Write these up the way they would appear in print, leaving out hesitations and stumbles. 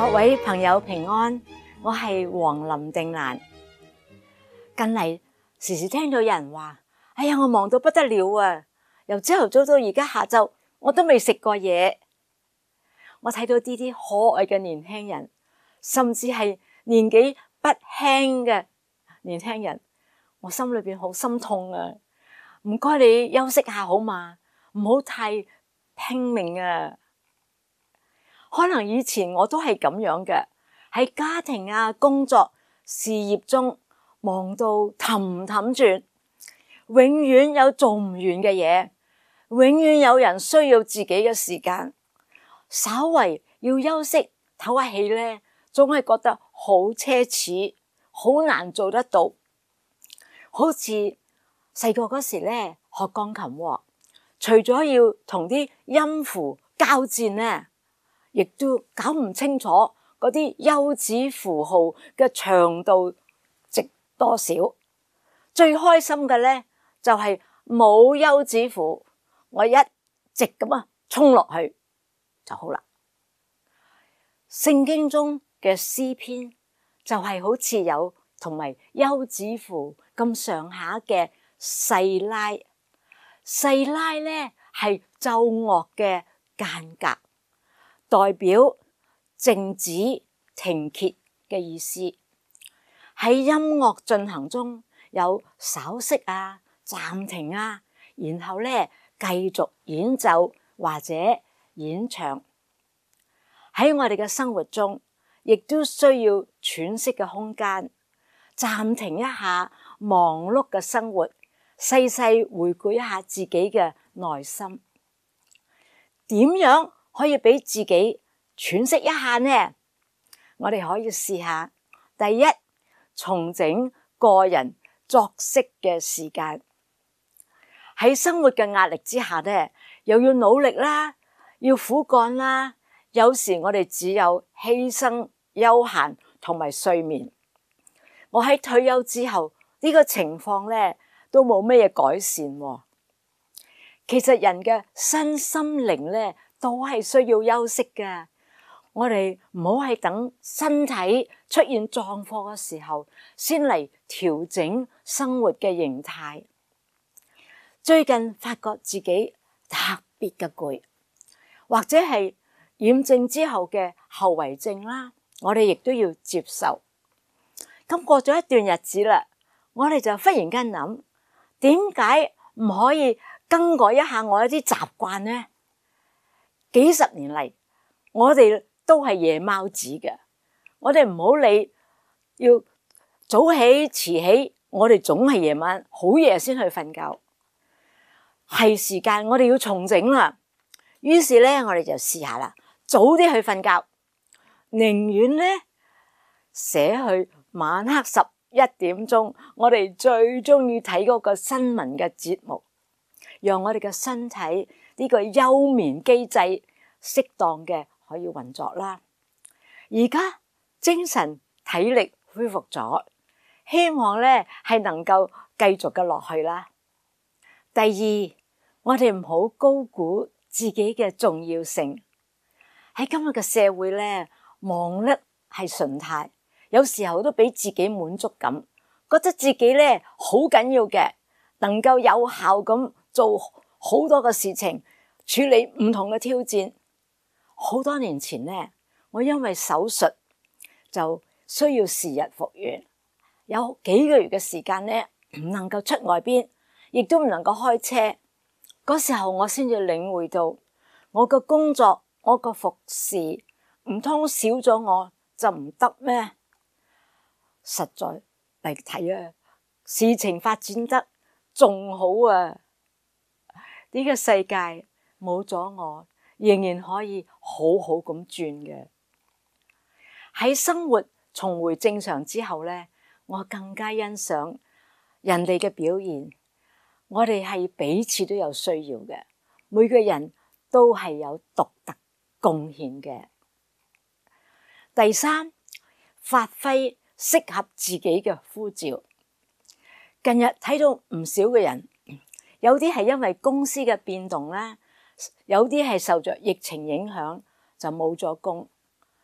各位朋友平安，我係黃林定蘭。近嚟時時聽到有人話：哎呀，我忙到不得了啊！由朝頭早到而家下晝，我都未食過嘢。我睇到啲可愛嘅年輕人，甚至係年紀不輕嘅年輕人，我心裏邊好心痛啊！唔該你休息下好嘛，唔好太拼命啊！可能以前我都係咁樣嘅，喺家庭啊、工作、事業中忙到氹氹轉，永遠有做唔完嘅嘢，永遠有人需要自己嘅時間，稍為要休息唞下氣咧，總係覺得好奢侈，好難做得到。好似細個嗰時咧學鋼琴，除咗要同啲音符交戰咧，亦都搞唔清楚嗰啲休止符號嘅長度值多少。最開心嘅咧就係冇休止符，我一直咁衝落去就好啦。聖經中嘅詩篇就係好似有同埋休止符咁上下嘅細拉，細拉咧係奏樂嘅間隔，代表靜止停歇嘅意思。喺音樂進行中有稍息啊、暫停啊，然後咧繼續演奏或者演唱。喺我哋嘅生活中，亦都需要喘息嘅空間，暫停一下忙碌嘅生活，細細回顧一下自己嘅內心。點樣可以俾自己喘息一下呢？我哋可以試下，第一，重整個人作息嘅時間。喺生活嘅壓力之下呢，又要努力啦，要苦幹啦，有時我哋只有犧牲休閒同埋睡眠。我喺退休之後呢個情況呢都冇咩改善喎。其實人嘅身心靈呢都係需要休息嘅。我哋唔好係等身體出現狀況嘅時候先嚟調整生活嘅形態。最近發覺自己特別嘅攰，或者係染症之後嘅後遺症啦，我哋亦都要接受。咁過咗一段日子啦，我哋就忽然間諗，點解唔可以更改一下我一啲習慣呢？幾十年嚟，我哋都係夜貓子嘅，我哋唔好理要早起遲起，我哋總係夜晚好夜先去瞓覺。係時間我哋要重整啦。於是咧，我哋就試下啦，早啲去瞓覺，寧願咧寫去晚黑11點，我哋最中意睇嗰個新聞嘅節目，讓我哋嘅身體呢個休眠機制適當嘅可以運作啦。而家精神體力恢復咗，希望咧係能夠繼續嘅落去啦。第二，我哋唔好高估自己嘅重要性。喺今日嘅社會咧，忙碌係常態，有時候都俾自己滿足感，覺得自己咧好緊要嘅，能夠有效咁做好多嘅事情，處理唔同嘅挑戰。好多年前咧，我因為手術就需要時日復原，有幾個月嘅時間咧唔能夠出外邊，亦都唔能夠開車。嗰時候我先至領會到，我嘅工作、我嘅服侍，唔通少咗我就唔得咩？實在嚟睇啊，事情發展得仲好啊！呢個世界冇咗我，仍然可以好好咁轉嘅。喺生活重回正常之後咧，我更加欣賞人哋嘅表現。我哋係彼此都有需要嘅，每個人都係有獨特貢獻嘅。第三，發揮適合自己嘅呼召。近日睇到唔少嘅人，有啲係因為公司嘅變動啦，有啲係受着疫情影響就冇咗工。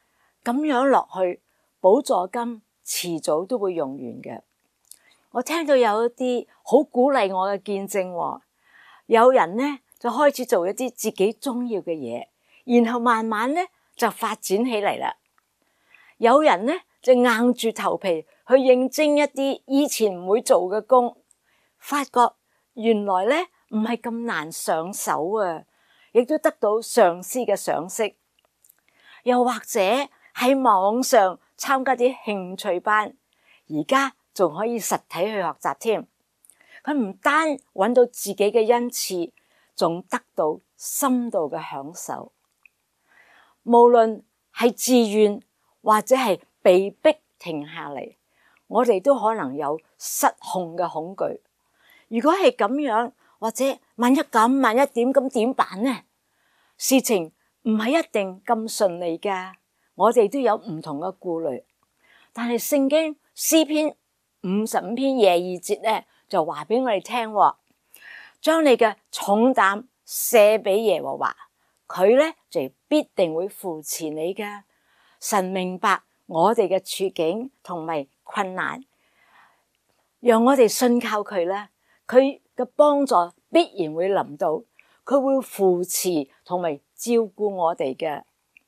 咁樣落去，補助金遲早都會用完嘅。我聽到有一啲好鼓勵我嘅見證喎，有人呢就開始做一啲自己中意嘅嘢，然後慢慢呢就發展起嚟啦。有人呢就硬住頭皮去應徵一啲以前唔會做嘅工，發覺原來呢唔係咁難上手啊，亦都得到上司嘅賞識。又或者喺網上參加啲興趣班，而家仲可以實體去學習添。佢唔單揾到自己嘅恩賜，仲得到深度嘅享受。無論係自願或者係被逼停下嚟，我哋都可能有失控嘅恐懼。如果係咁樣，或者萬一咁，萬一點點辦呢？事情唔係一定咁順利㗎，我哋都有唔同嘅顧慮。但係聖經詩篇55篇22節咧，就話俾我哋聽，將你嘅重擔卸俾耶和華，佢咧就必定會扶持你㗎。神明白我哋嘅處境同埋困難，讓我哋信靠佢咧，佢嘅幫助必然會臨到，佢會扶持同埋照顧我哋嘅。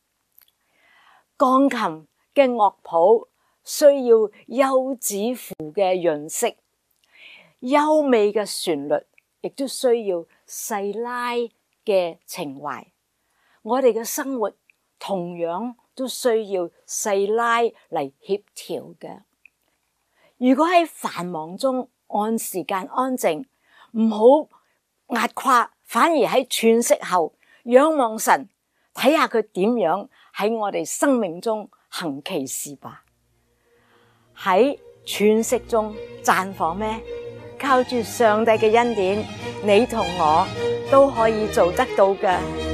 鋼琴嘅樂譜需要休止符嘅潤色，優美嘅旋律亦都需要細拉嘅情懷。我哋嘅生活同樣都需要細拉嚟協調嘅。如果喺繁忙中按時間安靜，唔好壓垮，反而喺喘息後仰望神，睇下佢點樣喺我哋生命中行奇事吧。喺喘息中綻放咩？靠住上帝嘅恩典，你同我都可以做得到嘅。